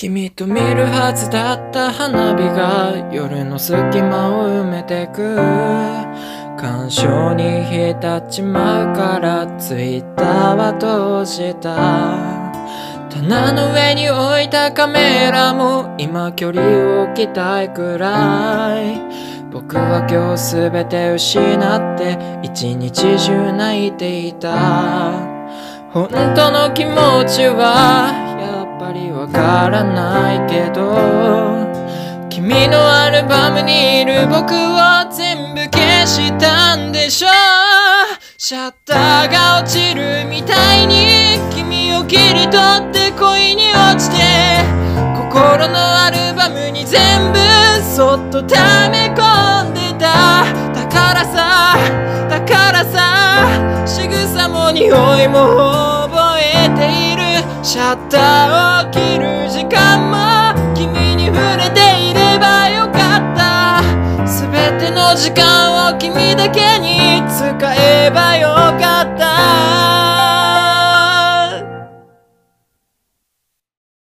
君と見るはずだった花火が夜の隙間を埋めてく。感傷に浸っちまうからツイッターは閉じた。棚の上に置いたカメラも今距離を置きたいくらい。僕は今日すべて失って一日中泣いていた。本当の気持ちはやっぱりわからないけど、君のアルバムにいる僕を全部消したんでしょ。シャッターが落ちるみたいに君を切り取って恋に落ちて、心のアルバムに全部そっと溜め込んでた。だからさ仕草も匂いも覚えている。シャッターを切る時間も君に触れていればよかった。全ての時間を君だけに使えばよかった。